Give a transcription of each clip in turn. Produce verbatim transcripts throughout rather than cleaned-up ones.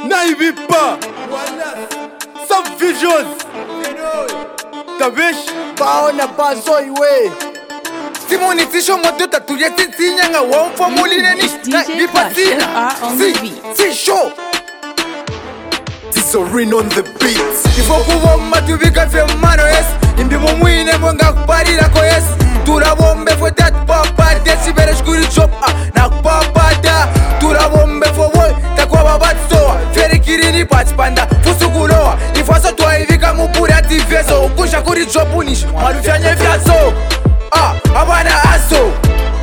Naibipa Subvisions Tabish Baona bazo iwe Simoni tisho moto tatuye titinya nga wamfa muline ni Naibipa tina Si, si show Tisorin on the beats Ifo kubomba tubika fe mano yes Imbi mumwine mwenga kuparira ko yes Turabombe fwe tat papa Desi bere shkuri chop na kupapata Turabombe fwe woy takwa babatsoa Feri kirini patspanda fusukuloa Ifaso tuwa ivika mupuri ativeso Kusha kuri chopunish marufyanye vyaso Ah, abana aso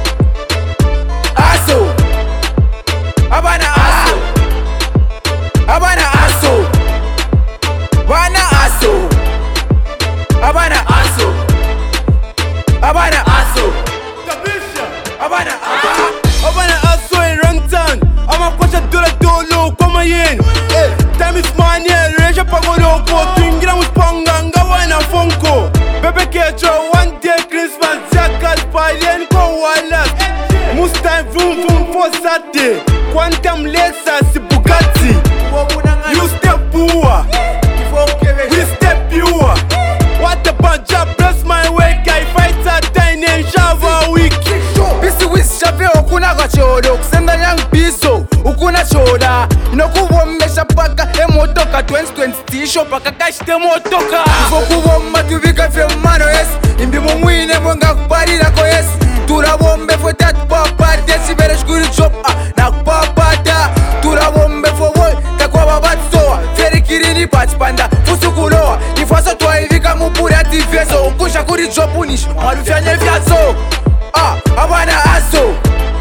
Aso Abana aso Abana aso Bana aso Abana aso Abana aso Abana aso Abana aso in Runtown Ama kwacha dola dolo koma yen Time is money, reja pagoloko Tuingira muspanga nga wana fonko Bebe kecho one day Christmas Zakat palien ko wala Mustang vroom vroom for Saturday Quantum lesa si Bugatti You step poor We step pure What a bunch of bless my way Guy fight a tiny and shava week Bisi wisi shape okuna kwa chodo Kusenda yang biso ukuna choda Inokubomesha paka emotoka twenty twenty tisho paka kashite motoka Ifo kubomba tubika fe mano yes Imbi mumwine mwenga kuparira ko yes Turabombe fwe tatu papa Desi bere shkuri chop na kupapata Turabombe fwe woy takwa babatsoa Feri kirini patspanda fusukuloa Ifaso tuwa ivika mupuri ativeso Ukusha kuri chopunish marufyanye vyaso Ah, abana aso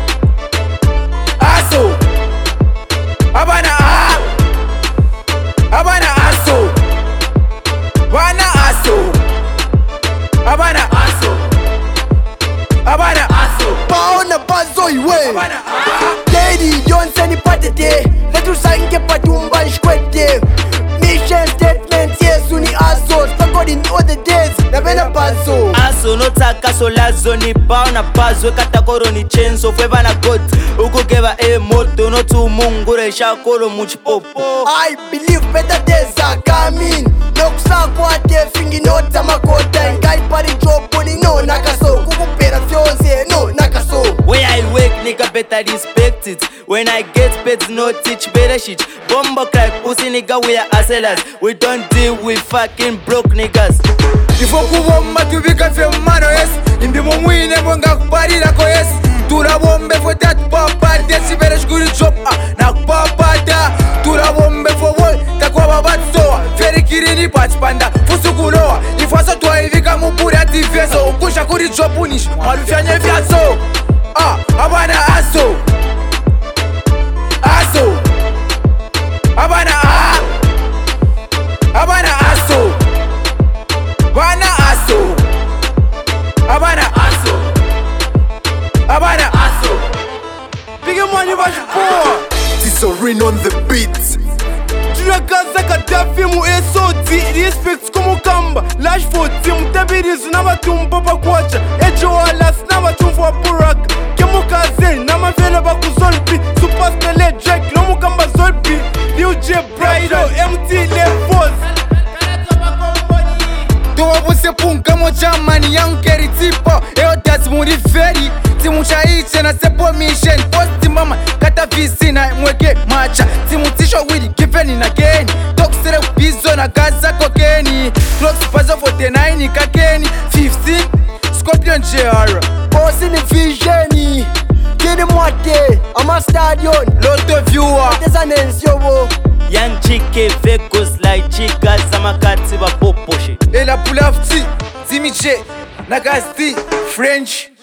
Aso Abana ah Abana aso Bana aso Abana aso Abana aso Baona bazo iwe Abana ah Lady Johnson ipatete Letu sange patumba nshkwete Mission statement yesu ni aso Spagod in all the days Nabena bazo Aso no taka so lazo ni bao na bazo Katakoro ni chenso fweba na got Uku keba e moto no tu mungure Shakolo muchipopo I believe better days are coming Nokusa kwate fingi nota makota Ngai pari jopo ni no nakaso Kukupera fyonze no nakaso Where I work nigga better respect it When I get paid no teach better shit Bombo crack pussy nigga we are hustlers We don't deal with fucking broke niggas Ifo kubomba tubika fe mano yes Imbi mumwine mwenga kuparira ko yes Turabombe fwe tatu papa Desi bere shkuri chop na kupapata Turabombe fwe woy takwa babatsoa Feri kirini patspanda fusukuloa Ifaso tuwa ivika mupuri ativeso Ukusha kuri chopunish marufyanye vyaso Ah, abana aso Aso Abana ah Abana aso Bana aso Abana aso Abana aso Big money was poor Tisorin on the beats Tunakaza Gaddafi mu S O T Respect kumukamba Lash forty mutabirizu n'abatumba bakwacha Ejo walas n'abatumva wa Burak Kemukaze n'amavela bakuzolpi Superstar Drake n'omukamba zolpi Lil J Brido M T Levels Towa buse punka mo jamani yang keri tipo Eo das muri feri Timu cha iche na sepo mission Posti mama kata visi na mweke macha Timu tisho wili kifeni na geni Toksere upizo na gaza kokeni Clocks pazo forty-nine kakeni fifteen Scorpion J R Bosi ni visioni Kini mwate Ama stadion Loto viewer Teza nensyobo Young chike vegos like chika Samakati wa poposhe Ela pulafti Zimi J Nagasti French